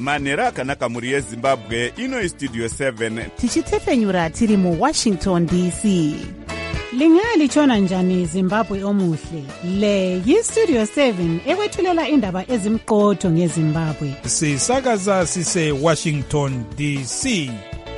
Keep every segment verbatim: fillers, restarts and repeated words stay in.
manhero akanaka mhuri yezimbabwe. Ino Studio seven tichitefenyura tiri muWashington D C. Lingalitshona njani Zimbabwe omuhle? Le yiStudio seven ekwethulela indaba ezimqotho ngeZimbabwe. Sisakaza sise Washington D C.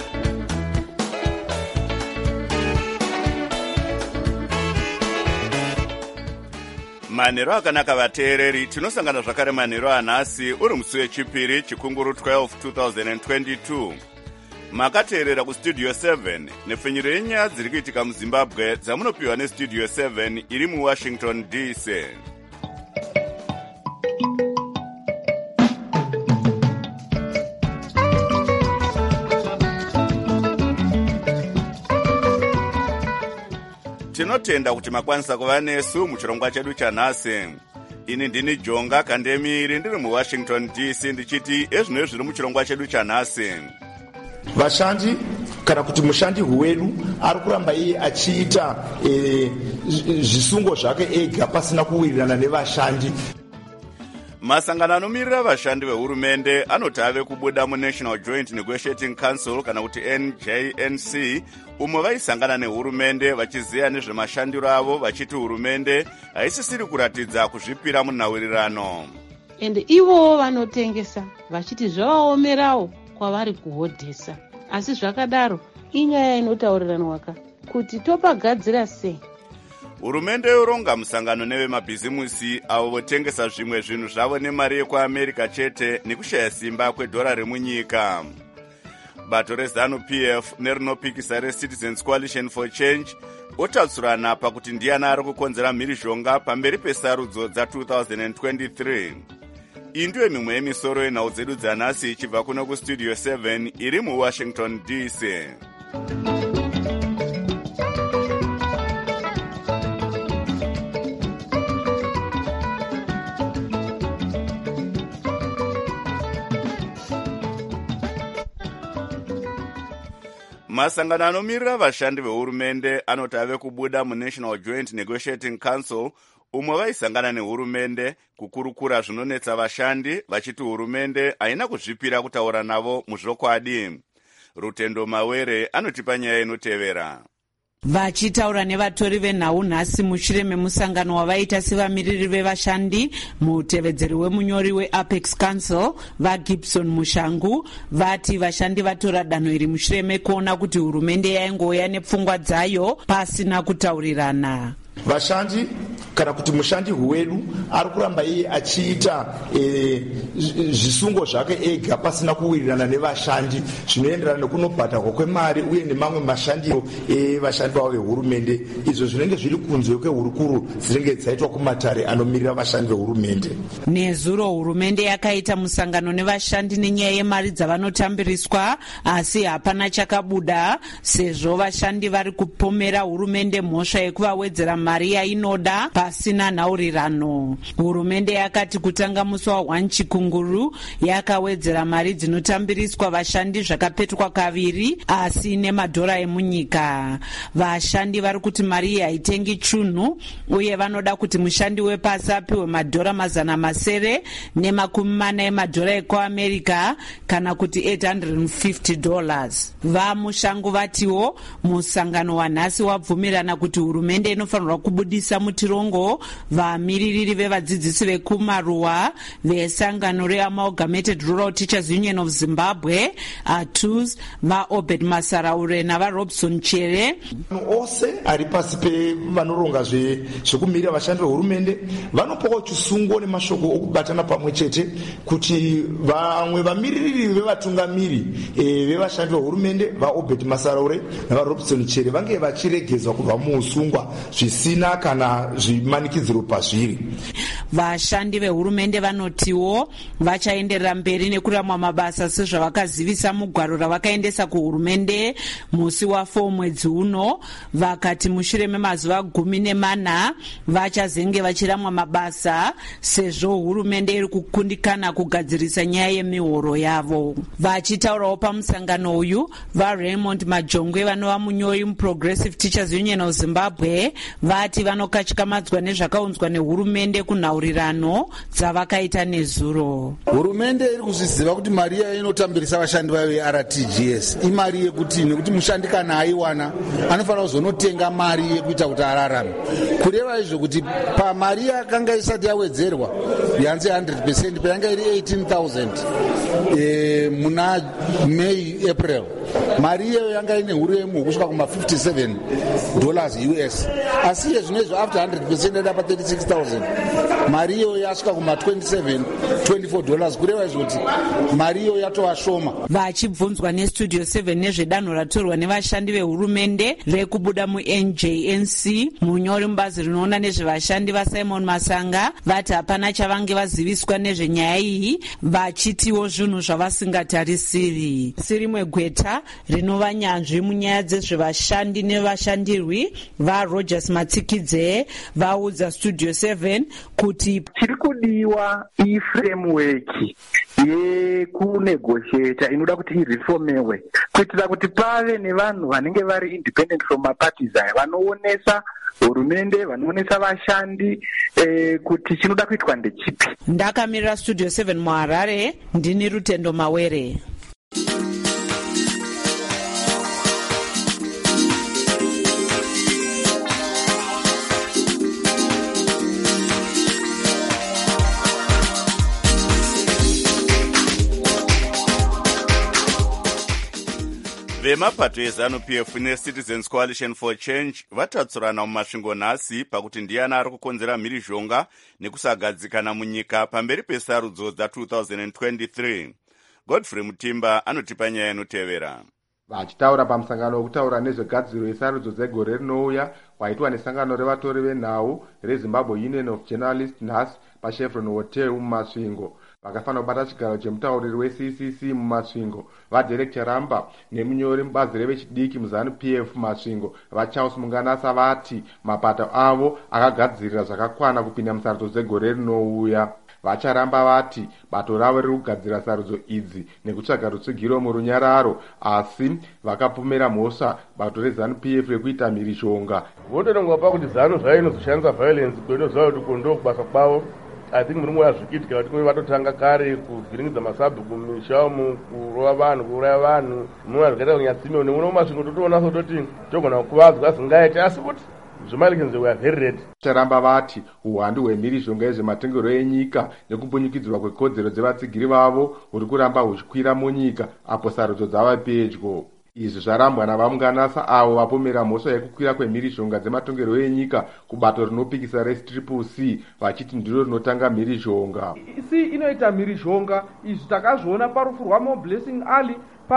manhero akanaka vateereri, tinosangana zvakare manhero anhasi uri musi wechipiri chikunguru twelve twenty twenty-two. Makateerera kuStudio seven nepfenyuro yenyaya dziri kuitika muZimbabwe dzamunopiwa neStudio seven iri muWashington D C. Tinotenda kuti makwanisa kuva nesu muchirongwa chedu chanhasi. Ini ndini Jonga Kandemiri ndiri muWashington D C ndichiti ezvino zviri muchirongwa chedu chanhasi. Vashandi kana kuti mushandi wedu ari kuramba iye achiita e, zvisungo zvake ega pasina kuwirirana nevashandi. Masangano anomirira vashandi vehurumende anoti ave kubuda muNational Joint Negotiating Council kana kuti N J N C umo vaisangana nehurumende vachiziya nezvemashandiro avo vachiti hurumende haisisiri kuratidza kuzvipira munhaurirano. Ende ivo vanotengesa vachiti zvavaomerawo kwavari kuhodhesa. Asi zvakadaro inyaya inotauriranwaka kuti topagadzira sei. Hurumende yoronga musangano nevemabhizimusi avo votengesa zvimwe zvinhu zvavo nemari yekuAmerica chete nekushaya simba kwedhora remunyika. Bato reZanu P F nerinopikisa reCitizens Coalition for Change otatsurana pakuti ndiani ari kukonzera mhirizhonga pamberi pesarudzo dza twenty twenty-three. Iyi ndiyo mimwe yemisoro yenhau dzedu dzanhasi ichibva kuno kuStudio seven iri muWashington D C. Masangano anomirira vashandi vehurumende anoti ave kubuda muNational Joint Negotiating Council umwe vaisangana nehurumende kukurukura zvinonetsa vashandi vachiti hurumende haina kuzvipira kutaura navo muzvokwadi. Rutendo Mawere anotipa nyaya inotevera. Vachitaura nevatori venhau nhasi mushure memusangano wavaita sevamiriri vevashandi, mutevedzeri wemunyori weApex Council vaGibson Mushangu vati vashandi vatora danho iri mushure mekuona kuti hurumende yaingouya nepfungwa dzayo pasina kutaurirana. Vashandi kana kuti mushandi wedu ari kuramba iye achiita e, zvisungo zvake ega pasina kuwirirana nevashandi zvinoenderana nekunobhadharwa kwemari uye nemamwe mashandiro evashandi vavo vehurumende, izvo zvinenge zviri kunze kwehurukuru dzinenge dzaitwa kumatare anomirira vashandi vehurumende. Nezuro hurumende yakaita musangano nevashandi nenyaya yemari dzavanotambiriswa, asi hapana chakabuda sezvo vashandi vari kupomera hurumende mhosva yekuvawedzera mari yainoda pasina nhaurirano. Hurumende yakati kutanga musi wa chikunguru yakawedzera mari dzinotambiriswa vashandi zvakapetwa kaviri asi nemadhora emunyika. Vashandi vari kuti mari iyi haitengi chunhu uye vanoda kuti mushandi wepasi apiwe madhora mazana masere nemakumi mana emadhora ekuAmerica kana kuti eight hundred fifty dollars. Vamushangu vatiwo musangano wanhasi wabvumirana kuti hurumende inofanirwa kubudisa mutirongo vamiririri vevadzidzisi vekumaruwa vesangano reAmalgamated Rural Teachers Union of Zimbabwe A T U S vaObed Masaraure navaRobson Chere. Ose ari pasi pevanoronga zvekumirira vashandi vehurumende vanopawo chisungo nemashoko okubatana pamwe chete kuti vamwe vamiririri vevatungamiri e, vevashandi vehurumende vaObed Masaraure navaRobson Chere vange vachiregezwa kubva muusungwa zvisina kana zvimanikidziro pazviri. Vashandi vehurumende vanotiwo vachaenderera mberi nekuramwa mabasa sezvavakazivisa mugwaro ravakaendesa kuhurumende musi wa4 mwedzi uno. Vakati mushure memazuva gumi nemana vachazenge vachiramwa mabasa sezvo hurumende iri kukundikana kugadzirisa nyaya yemihoro yavo. Vachitaurawo pamusangano uyu vaRaymond Majongwe vanova munyori muProgressive Teachers Union of Zimbabwe vati vanokatyamadzwa nezvakaunzwa nehurumende kunhaurirano dzavakaita nezuro. Hurumende iri kuzviziva kuti mari iyayo inotambirisa vashandi vayo ye-R T G S imari yekuti nekuti mushandi kana aiwana anofanira kuzonotenga mari yekuita kuti ararame. Kureva izvo kuti pamari yakanga isati yawedzerwa yanzi one hundred percent payanga iri eighteen thousand e, muna May April mari iyoyo yanga ine huremu kusvika kuma fifty-seven dollars U S, asi yezvinezvo after one hundred percent yada pa thirty-six thousand mari iyoyo yasvika kuma twenty-seven twenty-four dollars, kureva izvo kuti mari iyoyo yatova shoma. Vachibvunzwa nestudio seven nezvedanho ratorwa nevashandi vehurumende rekubuda mu-N J N C, munyori mubazi rinoona nezvevashandi vaSimon Masanga vati hapana chavange vaziviswa nezvenyaya iyi, vachitiwo zvinhu zvavasingatarisiri. Sirimwe Gweta rinova nyanzvi munyaya dzezvevashandi nevashandirwi vaRogers Matsikidze vaudza studio seven kuti chiri kudiwa iframework yekunegotiata inoda kuti irefomewe kuitira kuti pave nevanhu vanenge vari independent from maparties aya vanoonesa hurumende, vanoonesa vashandi eh, kuti chinoda kuitwa ndechipi. Ndakamirira studio seven muHarare, ndini Rutendo Mawere. vemapato eZANU-P F neCitizens Coalition for Change vatatsurana mumasvingo nhasi pakuti ndiani ari kukonzera mhirizhonga nekusagadzikana munyika pamberi pesarudzo dza-twenty twenty-three. Godfrey Mutimba anotipa nyaya inotevera. Vachitaura pamusangano wekutaura nezvegadziro yesarudzo dzegore rinouya waitwa nesangano revatori venhau reZimbabwe Union of Journalists nhasi paChevron Hotel mumasvingo. Vakafanira kubata chigaro chemutauriri we-C C C mumasvingo vaDirector Ramba nemunyori mubazi revechidiki muZANU-P F mumasvingo vaCharles Munganasa vati mapato avo akagadzirira zvakakwana kupinda musarudzo dzegore rinouya. Vacharamba vati bato ravo riri kugadzira sarudzo idzi nekutsvaga rutsigiro murunyararo, asi vakapomera mhosva bato reZANU-P F rekuita mhirizhonga. Votonongwa pakuti ZANU zvayo inozoshandisa violence kwenoziva kuti kondo kubasa kwavo. I think muri moya zvikiitika kuti vatotanga kare kuvhiringidza masabhuku mumisha umu, kurova vanhu, kuuraya vanhu, munhu zvakaita kunyatsime nemuno mumasvingo totoona sototi togona kukuvadzwa singaiti, asi kuti zvemalikinzo we are very ready. Vacharamba vati uwandu hwemhirizhonga yezvematengero enyika nekumbunyikidzwa kwekodzero dzevatsigiri vavo huri kuramba huchikwira munyika apo sarudzo dzava pedyo. Izvi zvarambwa navaMunganasa avo vapomera mhosva yekukwira kwemhirizhonga dzematongero enyika kubato rinopikisa reCCC C vachiti ndiro rinotanga mhirizhonga. Si inoita mhirizhonga izvi takazviona parufu rwaMo Blessing Ali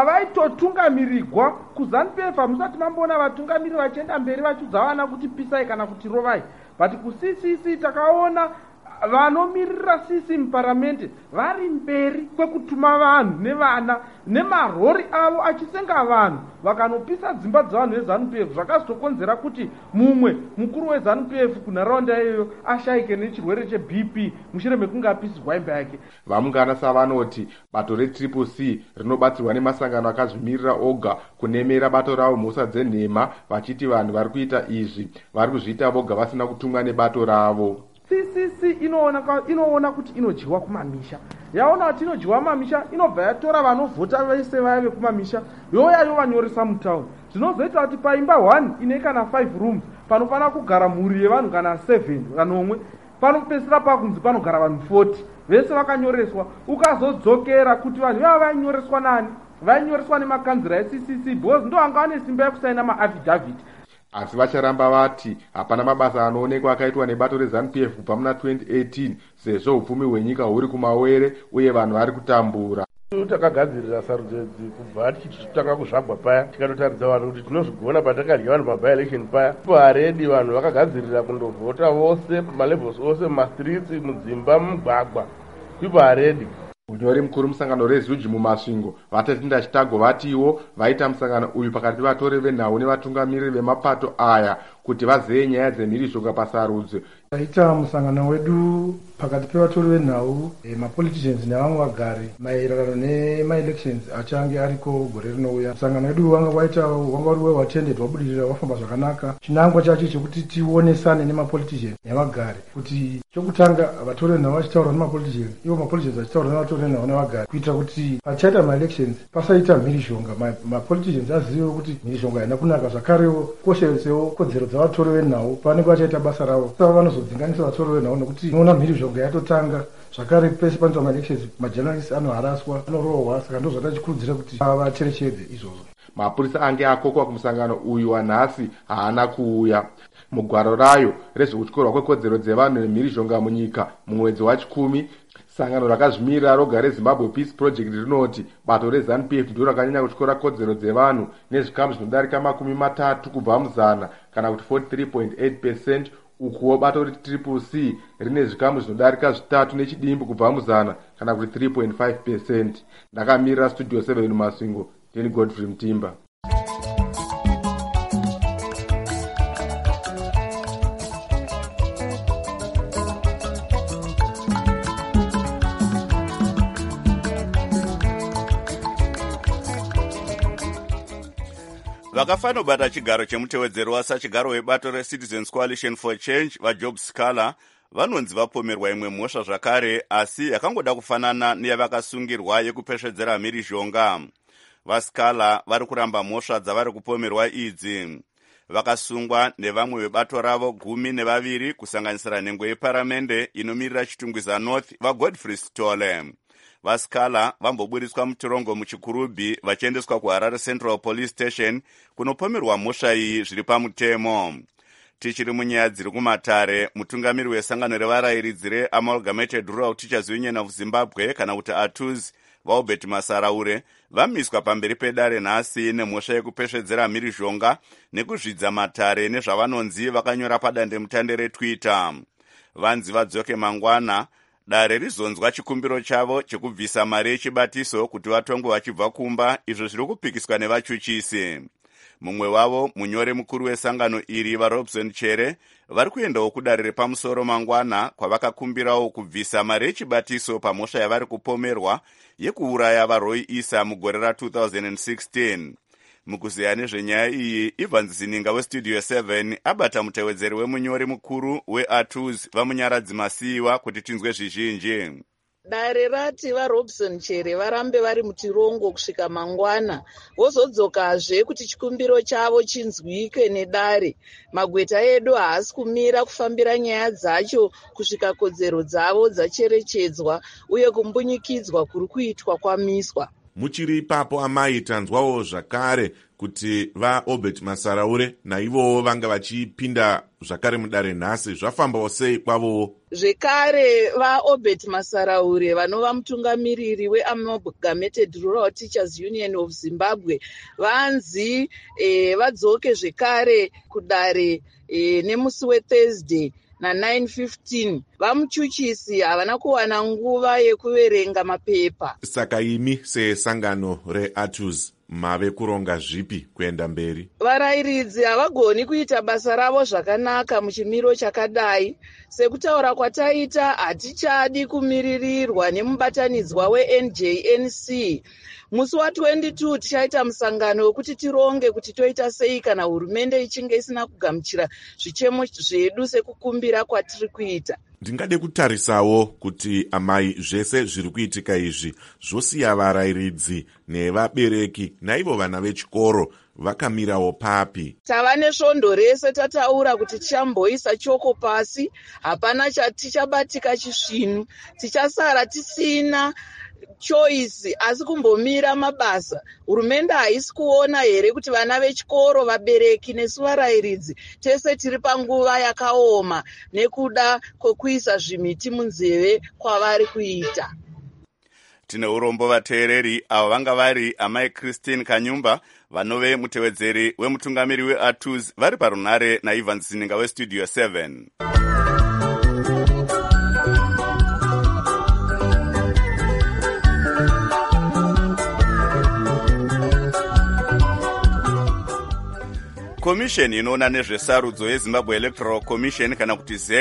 pavaitotungamirigwa kuZANU-P F hamusati mamboona vatungamiri vachienda mberi vachiudza vana kuti pisai kana kuti rovai, but kuC C C takaona vanomirira sisi muparamendi vari mberi kwekutuma vanhu nevana nemarori avo achisenga vanhu vakanopisa dzimba dzavanhu veZANU-P F, zvakazokonzera kuti mumwe mukuru weZANU-P F kunharaunda iyoyo ashayike nechirwere cheB P mushure mekunge apisirwa imba yake. Vamunganasa vanoti bato reCCC C rinobatsirwa nemasangano akazvimirira oga kunemera bato ravo mhosva dzenhema, vachiti vanhu vari kuita izvi vari kuzviita voga vasina kutumwa nebato ravo. C C C inoona inoona kuti inodyiwa kumamisha, yaona kuti inodyiwa kumamisha inobva yatora vanovhota vese vaya vekumamisha youya yovanyoresa mutauni, zvinozoita kuti paimba one ine kana five rooms panofanira kugara mhuri yevanhu kana seven kanomwe, panopesera pakunzi panogara vanhu forty vese vakanyoreswa. Ukazodzokera kuti vanhu ivava vainyoreswa nani, vainyoreswa nemakanzira eC C C because ndo anga ane simba yekusaina maaffidavit. Asi vacharamba vati hapana mabasa anoonekwa akaitwa nebato reZANU-P F kubva muna twenty eighteen sezvo upfumi hwenyika huri kumawere uye vanhu vari kutambura. Takagadzirira sarudzo idzi kubva tichitanga kuzvagwa paya tikatotaridza vanhu kuti tinozvigona patakadya vanhu paby-election paya. Paredi vanhu vakagadzirira kundovhota vose malevels ose mumastreets, mudzimba, mumugwagwa. Paredi Munyori mukuru musangano reZUJI mumasvingo Vatatinda Chitago vatiwo vaita musangano uyu pakati pevatori venhau nevatungamiriri vemapato aya kuti vazeye nyaya dzemhirizhonga pasarudzo. Taita musangano wedu pakati pevatori venhau e, mapoliticians nevamwe vagari maererano nemaelections achange ariko gore rinouya. Musangano wedu wanga waita wanga uri we-attended wabudirira wafamba zvakanaka. Chinangwa chacho chekuti tionesane nemapoliticians nevagari kuti chokutanga vatori venhau vachitaura nemapoliticians ivo mapoliticians vachitaura nevatori venhau nevagari kuitira kuti pachaita maelections pasaita mhirizhonga. Mapoliticians azive kuti mhirizhonga haina kunaka, zvakarewo koshesewo kodzero dzavatori venhau pavanenge vachaita basa ravo. Saka vanozodzinganisa vatori venhau nekuti unoona mhirizhonga yatotanga zvakare pese panoitwa maelections majournalists anoharaswa anorohwa. Saka ndo zvatachikurudira kuti vacherechedze izvozvo. Mapurisa ange akokwa kumusangano uyu wanhasi haana kuuya. Mugwaro rayo rezvekutyorwa kwekodzero dzevanhu nemhirizhonga munyika mumwedzi wachikumi, sangano rakazvimirira roga reZimbabwe Peace Project rinoti bato reZANU P F ndiro rakanyanya kutyora kodzero dzevanhu nezvikamu zvinodarika makumi matatu kubva muzana kana kuti forty-three point eight percent. Ukuwo bato reTriple C rine zvikamu zvinodarika zvitatu nechidimbu kubva muzana kana kuti three point five percent. Ndakamirira Studio seven Masvingo, ndini Godfrey Mtimba. vakafanobata chigaro chemutevedzeri wasachigaro webato reCitizens Coalition for Change vaJob Scaler vanonzi vapomerwa imwe mhosva zvakare, asi yakangoda kufanana neyavakasungirwa yekupesvedzera mhirizhonga. VaScaler vari kuramba mhosva dzavari kupomerwa idzi. Vakasungwa nevamwe vebato ravo gumi nevaviri kusanganisira nhengo yeparamende inomirira Chitungwiza North vaGodfrey Stole. VaScaler vamboburiswa mutorongo muchikurubhi vachiendeswa kuHarare Central Police Station kunopomerwa mhosva iyi zviri pamutemo. Tichiri munyaya dziri kumatare, mutungamiri wesangano revarayiridzi reAmalgamated Rural Teachers Union of Zimbabwe kana kuti A T U Z vaUbert Masaraure vamiswa pamberi pedare nhasi nemhosva yekupesvedzera mhirizhonga nekuzvidza matare nezvavanonzi vakanyora padandemutande reTwitter. Vanzi vadzoke mangwana dare rizonzwa chikumbiro chavo chekubvisa mari yechibatiso kuti vatongwe vachibva kumba, izvo zviri kupikiswa nevachuchisi. Mumwe wavo munyori mukuru wesangano iri vaRobson Chere vari kuendawo kudare repamusoro mangwana kwavakakumbirawo kubvisa mari yechibatiso pamhosva yavari kupomerwa yekuuraya vaRoy Issa mugore ra two thousand sixteen. Mukuziya nezvenyaya iyi, Ivan Zininga weStudio seven abata mutevedzeri wemunyori mukuru weA T U Z vamunyaradzi Masiyiwa kuti tinzwe zvizhinji. Dare rati vaRobson Chere varambe vari mutirongo kusvika mangwana, vozodzokazve kuti chikumbiro chavo chinzwike nedare. Magweta edu haasi kumira kufambira nyaya dzacho kusvika kodzero dzavo dzacherechedzwa uye kumbunyikidzwa kuri kuitwa kwamiswa. Muchiri ipapo amai tanzwawo zvakare kuti vaObert Masaraure naivowo vanga vachipinda zvakare mudare nhasi, zvafambawo sei kwavowo? Zvekare vaObert Masaraure vanova mutungamiriri weAmalgamated Rural Teachers Union of Zimbabwe vanzi eh, vadzoke zvekare kudare eh, nemusi weThursday na nine fifteen. Vamuchuchisi havana kuwana nguva yekuverenga mapepa. Saka imi sesangano reA T U Z mave kuronga zvipi kuenda mberi? Varayiridzi havagoni kuita basa ravo zvakanaka muchimiro chakadai. Sekutaura kwataita, hatichadi kumiririrwa nemubatanidzwa weN J N C. Musi wa twenty-two tichaita musangano wekuti tironge kuti toita sei kana hurumende ichinge isina kugamuchira zvichemo zvedu sekukumbira kwatiri kuita. Ndingade kutarisawo kuti amai zvese zviri kuitika izvi zvosiya varayiridzi nevabereki naivo vana vechikoro vakamirawo papi. Tava nesvondo rese tataura kuti tichamboisa choko pasi, hapana chatichabatika chisvinu, tichasara tisina choice asi kumbomira mabasa. Hurumende haisi kuona here kuti vana vechikoro, vabereki nesu varayiridzi tese tiri panguva yakaoma nekuda kwekuisa zvimiti munzeve kwavari kuita. Tine urombo vateereri avo vanga vari amai Christine Kanyumba vanove mutevedzeri wemutungamiri weA T U Z vari parunare naIvan Zininga weStudio seven. Komisheni inoona nezvesarudzo yeZimbabwe Electoral Commission kana kuti Z E C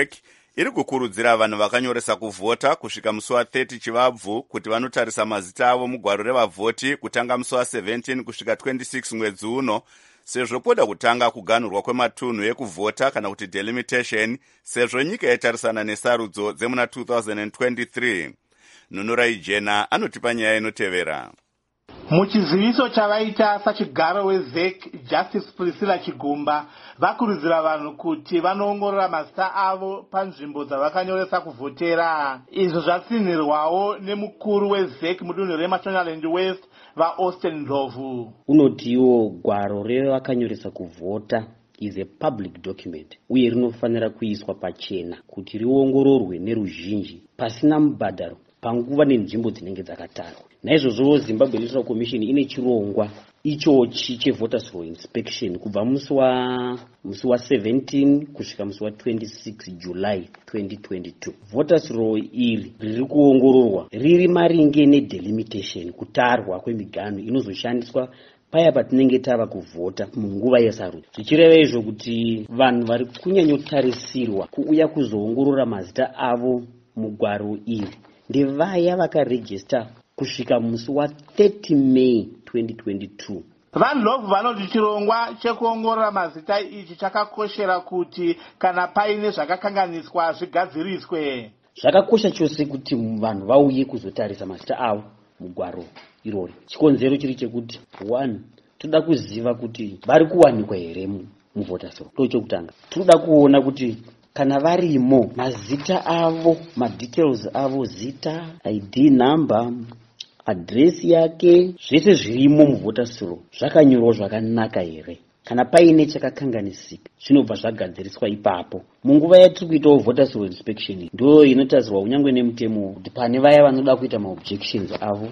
iri kukurudzira vanhu vakanyoresa kuvhota kusvika musi wa-thirty chivabvu kuti vanotarisa mazita avo mugwaro revavhoti kutanga musi wa-seventeen kusvika twenty-six mwedzi uno, sezvo poda kutanga kuganhurwa kwematunhu ekuvhota kana kuti delimitation, sezvo nyika yatarisana nesarudzo dzemuna two thousand twenty-three. Nunurai Jena anotipa nyaya inotevera. Muchiziviso chavaita sachigaro wezek Justice Priscilla Chigumba vakurudzira vanhu kuti vanoongorora mazita avo panzvimbo dzavakanyoresa kuvhotera. Izvo zvatsinhirwawo nemukuru wezek mudunhu reMashonaland West vaAustin Ndlovu. Unotiwo gwaro revakanyoresa kuvhota is a public document uye rinofanira kuiswa pachena kuti riongororwe neruzhinji pasina mubhadharo panguva nenzvimbo dzinenge dzakatarwa. Naizvozvo Zimbabwe Electoral Commission ine chirongwa ichochi chevoters roll inspection kubva musi wa musi wa seventeen kusvika musi wa twenty-six July twenty twenty-two. Voters roll iri riri kuongororwa riri maringe nedelimitation, kutarwa kwemiganhu inozoshandiswa paya patinenge tava kuvhota munguva yesarudzo. Zvichireva izvo kuti vanhu vari kunyanyotarisirwa kuuya kuzoongorora mazita avo mugwaro iri ndevaya vakarejista kusvika musi wa-thirty May twenty twenty-two. VaNdlovu vanoti chirongwa chekuongorora mazita ichi chakakoshera kuti kana paine zvakakanganiswa zvigadziriswe. Zvakakosha chose kuti vanhu vauye kuzotarisa mazita avo mugwaro irori. Chikonzero chiri chekuti one, toda kuziva kuti vari kuwanikwa here muvhoters roll. Ndochokutanga. Toda kuona kuti kana varimo mazita avo, madetails avo, zita, I D number, address yake, zvese zvirimo muvhoters roll zvakanyorwa zvakanaka here. Kana paine chakakanganisika zvinobva zvagadziriswa ipapo. Munguva yatiri kuitawo voters roll inspection ndo inotarisirwa kunyangwe nemutemo kuti pane vaya vanoda kuita maobjections avo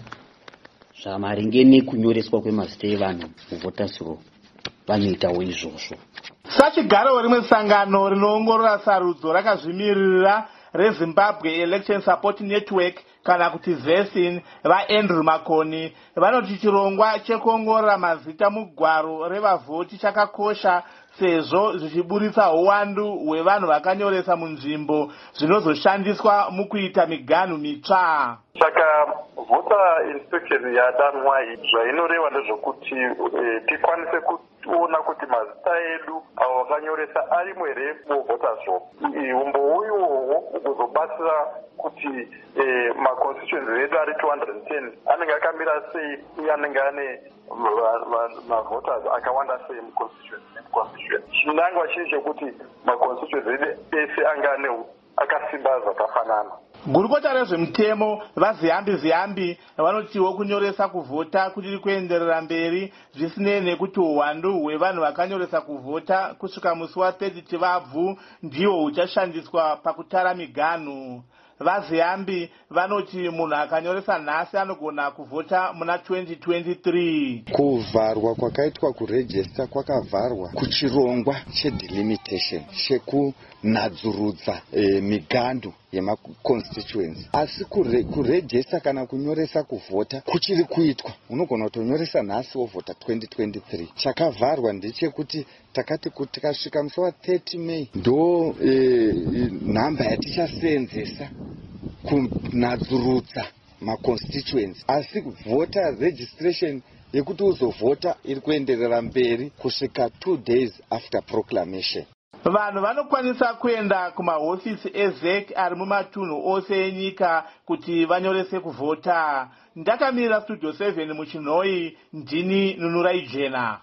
zvamaringe nekunyoreswa kwemazita evanhu muvhoters roll vanoitawo izvozvo. Sachigaro rimwe sangano rinoongorora sarudzo rakazvimirira reZimbabwe Election Support Network kana kuti ZESIN vaAndrew Makoni vanoti chirongwa chekuongorora mazita mugwaro revavhoti chakakosha sezvo zvichiburitsa uwandu hwevanhu vakanyoresa munzvimbo zvinozoshandiswa mukuita miganhu mitsva. Saka voter inspection yadanwa zvainoreva ndezvokuti tikwanise kuona kuti mazita edu avo vakanyoresa arimo here muvhoters roll. Umbowo iwohwo kuzobatsira kuti maconstituency edu ari two hundred ten anenge akamira sei uye anenge ane mavhoters akawanda sei muconstituency. Chinangwa chiri chekuti maconstituency edu ese anga ane akasimba zvakafanana. Gurukota rezvemutemo vaZiyambi Ziyambi vanotiwo kunyoresa kuvhota kuchiri kuenderera mberi zvisinei nekuti uwandu hwevanhu vakanyoresa kuvhota kusvika musi wa-thirty chivabvu ndiwo huchashandiswa pakutara miganhu. VaZiyambi vanoti munhu akanyoresa nhasi anogona kuvhota muna twenty twenty-three. Kuvharwa kwakaitwa kurejista kwakavharwa kuchirongwa chedelimitation chekunadzurudza e, miganhu yemaconstituency. Asi kurejista kana kunyoresa kuvhota kuchiri kuitwa. Unogona kutonyoresa nhasi wovhota twenty twenty-three. Chakavharwa ndechekuti takati kuti tikasvika musi wa-thirty May ndo e, e, nhamba yatichasenzesa kunadzurudza maconstituency. Asi voter registration yekuti uzovhota iri kuenderera mberi kusvika two days after proclamation. Vanhu vanokwanisa kuenda kumahofisi ezek ari mumatunhu ose enyika kuti vanyorese kuvhota. Ndakamira studio seven muchinhoi, ndini Nunurai Jena.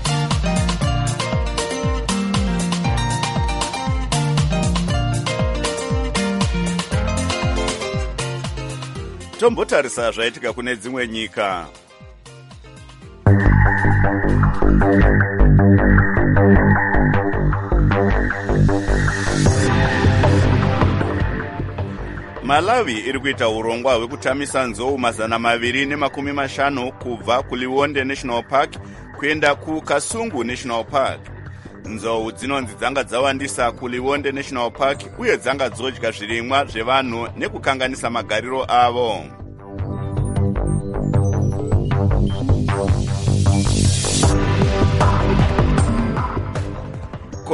Tombotarisa zvaitika kune dzimwe nyika. Malawi iri kuita urongwa hwekutamisa nzou mazana maviri nemakumi mashanu kubva kuLiwonde National Park kuenda kuKasungu National Park. Nzou dzinonzi dzanga dzawandisa kuLiwonde National Park uye dzanga dzodya zvirimwa zvevanhu nekukanganisa magariro avo.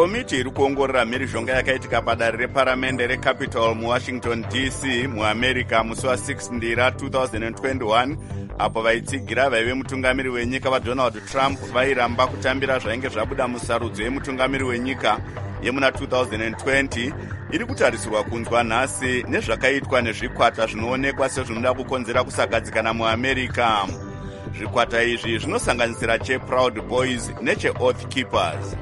komiti iri kuongorora mhirizhonga yakaitika padare reparamende recapital muwashington D C muamerica musi wa6 ndira two thousand twenty-one apo vaitsigira vaive mutungamiri wenyika vadonald trump vairamba kutambira zvainge zvabuda musarudzo yemutungamiri wenyika yemuna two thousand twenty iri kutarisirwa kunzwa nhasi nezvakaitwa nezvikwata zvinoonekwa sezvinoda kukonzera kusagadzikana muamerica. Zvikwata izvi zvinosanganisira cheProud Boys necheOath Keepers.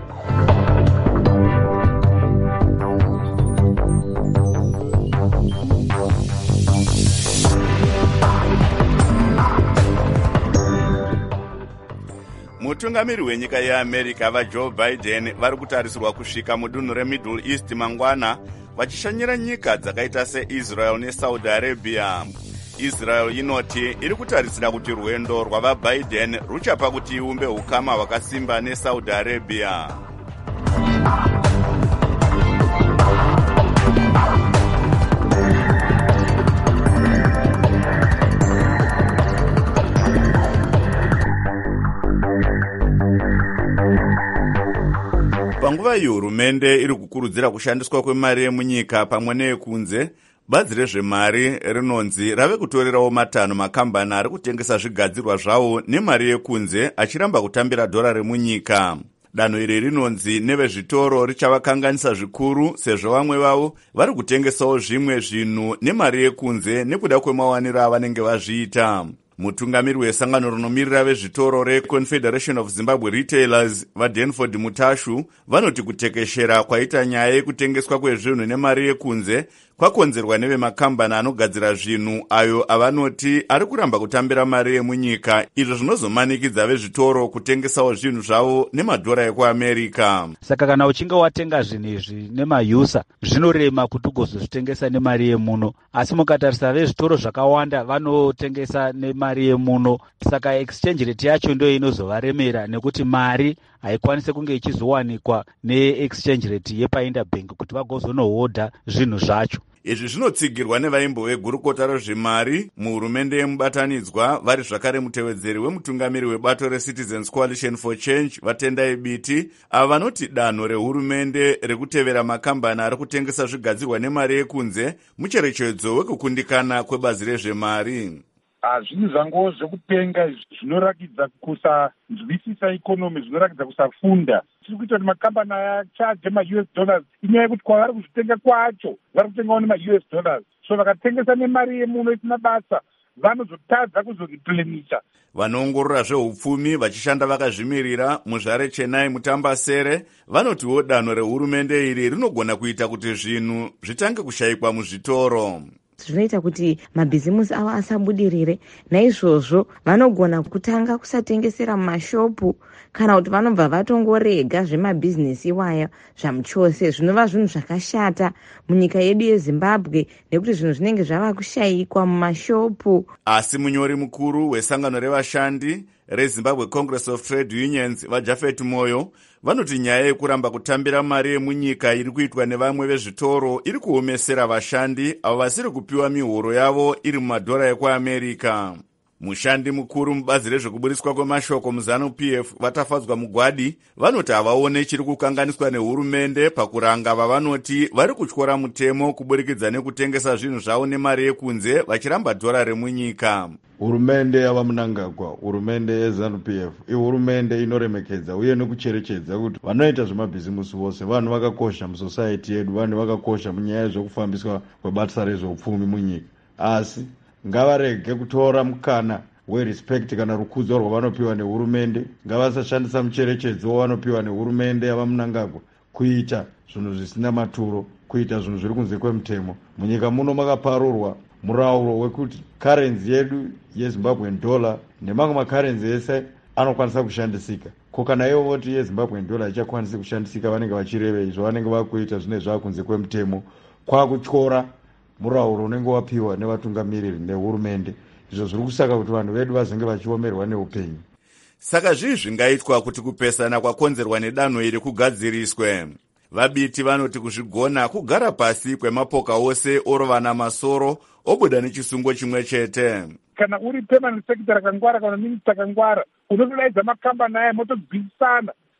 Mutungamiri wenyika yeAmerica vaJoe Biden vari kutarisirwa kusvika mudunhu reMiddle East mangwana vachishanyira nyika dzakaita seIsrael neSaudi Arabia. Israel inoti iri kutarisira kuti rwendo rwavaBiden ruchapa kuti iumbe ukama hwakasimba neSaudi Arabia. Panguva iyi hurumende iri kukurudzira kushandiswa kwemari yemunyika pamwe neyekunze, bazi rezvemari rinonzi rave kutorerawo matanho makambani ari kutengesa zvigadzirwa zvawo nemari yekunze achiramba kutambira dhora remunyika. Danho iri rinonzi nevezvitoro richavakanganisa zvikuru sezvo vamwe vavo vari kutengesawo zvimwe zvinhu nemari yekunze nekuda kwemawaniro avanenge vazviita. Mutungamiri wesangano rinomiririra vezvitoro reConfederation of Zimbabwe Retailers vaDanford Mutashu vanoti kutekeshera kwaita nyaya yekutengeswa kwezvinhu nemari yekunze kwakonzerwa nevemakambani anogadzira zvinhu ayo avanoti ari kuramba kutambira mari yemunyika, izvo zvinozomanikidza vezvitoro kutengesawo zvinhu zvavo nemadhora ekuAmerica. Saka kana uchinge watenga zvinhu izvi nemayusa zvinorema kuti ugozozvitengesa nemari yemuno, asi mukatarisa vezvitoro zvakawanda vanotengesa nemari yemuno, saka exchange rate yacho ndoyo inozovaremera nekuti mari haikwanise kunge ichizowanikwa neexchange rate yepaInterbank kuti vagozonohodha zvinhu zvacho. Izvi zvinotsigirwa nevaimbo vegurukota rezvemari muhurumende yemubatanidzwa vari zvakare mutevedzeri wemutungamiri webato reCitizens Coalition for Change vatendai biti ava vanoti danho rehurumende rekutevera makambani ari kutengesa zvigadzirwa nemari yekunze mucherechedzo wekukundikana kwebazi rezvemari. Zvinhu zvangowo zvekutenga zvinorakidza kusanzwisisa ikonomi, zvinorakidza kusafunda. Tiri kuita kuti makambani achaje ma-U S dollars inyaya yekuti kwavari kuzvitenga kwacho vari kutengawo nema-U S dollars, so vakatengesa nemari yemuno isina basa vanozotadza kuzoriplenisha. Vanoongorora zveupfumi vachishanda vakazvimirira muzvare Chennai Mutambasere vanotiwo danho rehurumende iri rinogona kuita kuti zvinhu zvitange kushayikwa muzvitoro. Zvinoita kuti mabhizimusi avo asabudirire, naizvozvo vanogona kutanga kusatengesera mumashopu kana kuti vanobva vatongorega zvemabhizinesi iwaya zvamuchose, zvinova zvinhu zvakashata munyika yedu yeZimbabwe nekuti zvinhu zvinenge zvava kushayikwa mumashopu. Asi munyori mukuru wesangano revashandi reZimbabwe Congress of Trade Unions vaJafet Moyo vanoti nyaya yekuramba kutambira mari yemunyika iri kuitwa nevamwe vezvitoro iri kuomesera vashandi avo vasiri kupiwa mihoro yavo iri mumadhora ekuAmerica. Mushandi mukuru mubazi rezvekuburiswa kwemashoko muZanu P F vatafadzwa mugwadi vanoti havaone chiri kukanganiswa nehurumende pakuranga vavanoti vari kutyora mutemo kuburikidza nekutengesa zvinhu zvavo nemari yekunze vachiramba dhora remunyika. Hurumende yava Mnangagwa, hurumende yeZanu P F ihurumende inoremekedza uye nekucherechedza kuti vanoita zvemabhizimusi vose vanhu vakakosha musociety yedu, vanhu vakakosha munyaya yezvekufambiswa kwebasa rezveupfumi munyika. Asi ngavarege kutora mukana werespect kana rukudzo rwavanopiwa nehurumende, ngavasashandisa mucherechedzo wavanopiwa nehurumende yava Mnangagwa kuita zvinhu zvisina maturo, kuita zvinhu zviri kunze kwemutemo. Munyika muno makaparurwa murauro wekuti currency yedu yeZimbabwean dollar nemamwe macurrency ese anokwanisa kushandisika. Ko kana ivo voti yeZimbabwean dollar ichakwanisa kushandisika vanenge vachireve izvo vanenge vakuita zvine zvakunze kwemutemo, kwakutyora murauro unenge wapiwa nevatungamiriri nehurumende. Izvo zviri kusaka kuti vanhu vedu vazenge vachiomerwa neupenyu. Saka zvii zvingaitwa kuti kupesana kwakonzerwa nedanho iri kugadziriswe? Vabiti vanoti kuzvigona kugara pasi kwemapoka ose orovana masoro obuda nechisungo chimwe chete. Kana uri permanent secretary akangwara kana minister akangwara unotodaidza makambani aya motogwinisana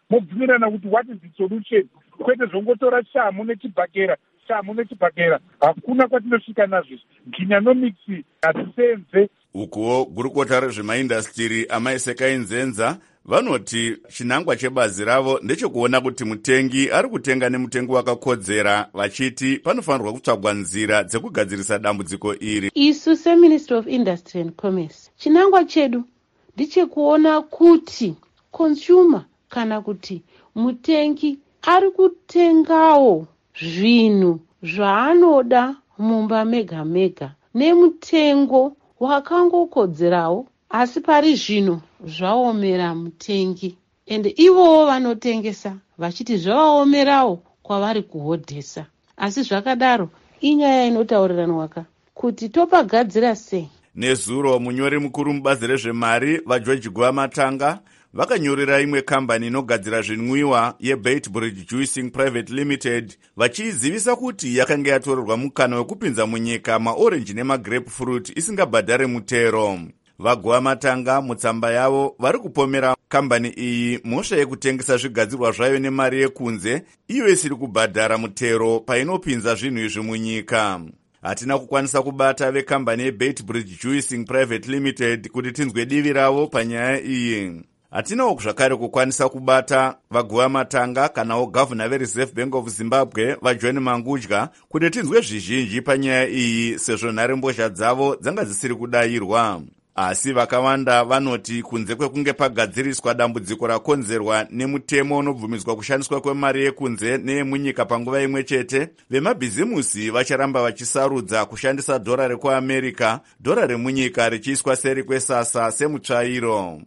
mobvumirana kuti what is the solution, kwete zvongotora shamu nechibhakera shamu nechibhakera. Hakuna kwatinosvika nazvo. Ginyanomics hatisenze. Ukuwo gurukota rezvemaindastiri amaisekainzenza vanoti chinangwa chebazi ravo ndechekuona kuti mutengi ari kutenga nemutengo wakakodzera, vachiti panofanirwa kutsvagwa nzira dzekugadzirisa dambudziko iri. Isu seMinistry of Industry and Commerce, chinangwa chedu ndechekuona kuti consumer kana kuti mutengi ari kutengawo zvinhu zvaanoda mumba mega mega nemutengo wakangokodzerawo, asi pari zvino zvaomera mutengi, ende ivowo vanotengesa vachiti zvavaomerawo kwavari kuhodhesa. Asi zvakadaro inyaya inotauriranwaka kuti topagadzira sei. Nezuro munyori mukuru mubazi rezvemari vaGeorge Gwamatanga vakanyorera imwe kambani inogadzira zvinwiwa yeBaitbridge Juicing Private Limited vachiizivisa kuti yakanga yatorerwa mukana wekupinza munyika maorenji nemagrapefruit isingabhadhare mutero. vaGwamatanga mutsamba yavo vari kupomera kambani iyi mhosva yekutengesa zvigadzirwa zvayo nemari yekunze iyo isiri kubhadhara mutero painopinza zvinhu izvi munyika. Hatina kukwanisa kubata vekambani yeBaitbridge Juicing Private Limited kuti tinzwe divi ravo panyaya iyi. Hatinawo zvakare kukwanisa kubata vaGwamatanga kanawo gavana veReserve Bank of Zimbabwe vaJohn Mangudya kuti tinzwe zvizhinji panyaya iyi sezvo nharembozha dzavo dzanga dzisiri kudayirwa. Asi vakawanda vanoti kunze kwekunge pagadziriswa dambudziko rakonzerwa nemutemo unobvumidzwa kushandiswa kwemari yekunze neyemunyika panguva imwe chete, vemabhizimusi vacharamba vachisarudza kushandisa dhora rekuAmerica, dhora remunyika richiiswa seri kwesasa semutsvairo.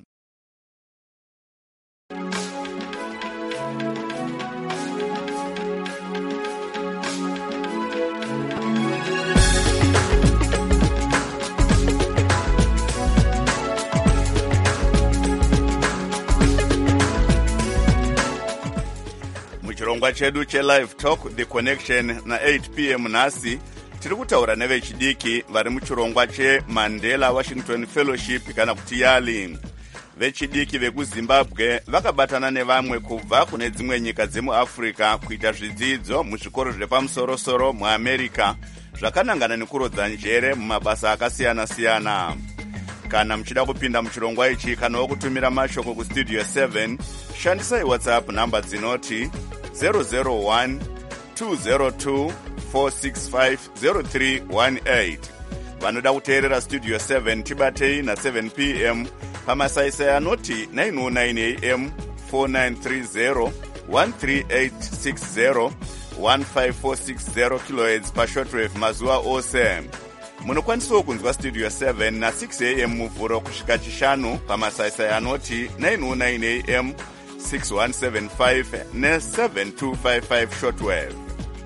Chirongwa chedu che-Live Talk, The Connection na eight p m nhasi tiri kutaura nevechidiki vari muchirongwa che-Mandela Washington Fellowship kana kuti YALI. Vechidiki vekuZimbabwe vakabatana nevamwe kubva kune dzimwe nyika dzemuAfrica kuita zvidzidzo muzvikoro zvepamusoro-soro muAmerica zvakanangana nekurodza njere mumabasa akasiyana-siyana. Kana muchida kupinda muchirongwa ichi kana wokutumira mashoko kustudio seven, shandisai WhatsApp namba dzinoti zero zero one two zero two four six five zero three one eight. Vanoda kuteerera studio seven tibatei na seven p m pamasaisai anoti nine oh nine a m four nine three zero one three eight six zero one five four six zero kilohertz pashortwave mazuva ose. Munokwanisawo kunzwa studio seven na six a m muvhuro kusvika chishanu pamasaisai anoti nine oh nine a m six one seven five ne seven two five five shortwave.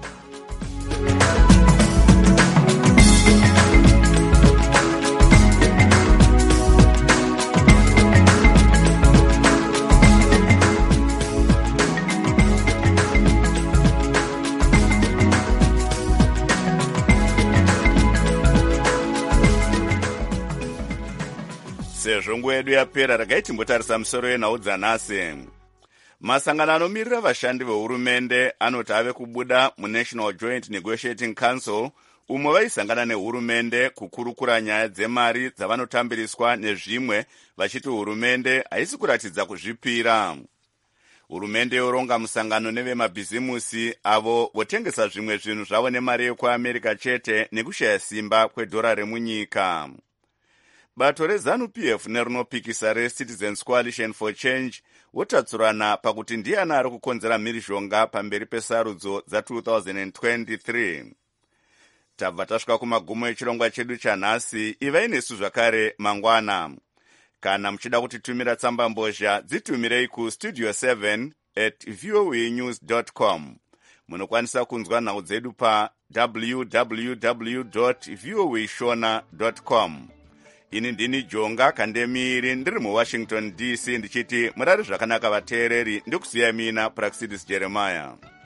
Sezvo nguva yedu yapera, regai timbotarisa musoro yenhau dzanhasi. Masangano anomirira vashandi vehurumende anoti ave kubuda muNational Joint Negotiating Council umo vaisangana nehurumende kukurukura nyaya dzemari dzavanotambiriswa nezvimwe vachiti hurumende haisi kuratidza kuzvipira. Hurumende yoronga musangano nevemabhizimusi avo votengesa zvimwe zvinhu zvavo nemari yekuAmerica chete nekushaya simba kwedhora remunyika. Bato reZANU P F nerinopikisa reCitizens Coalition for Change votatsurana pakuti ndiani ari kukonzera mhirizhonga pamberi pesarudzo dza-twenty twenty-three. Tabva tasvika kumagumo echirongwa chedu chanhasi, ivai nesu zvakare mangwana. Kana muchida kutitumira tsamba mbozha, dzitumirei kustudio seven at voanews dot com. Munokwanisa kunzwa nhau dzedu pa w w w dot voashona dot com. Ini ndini Jonga Kandemiri ndiri muWashington D C ndichiti murari zvakanaka vateereri, ndikusiyai mina Praxidis Jeremiah.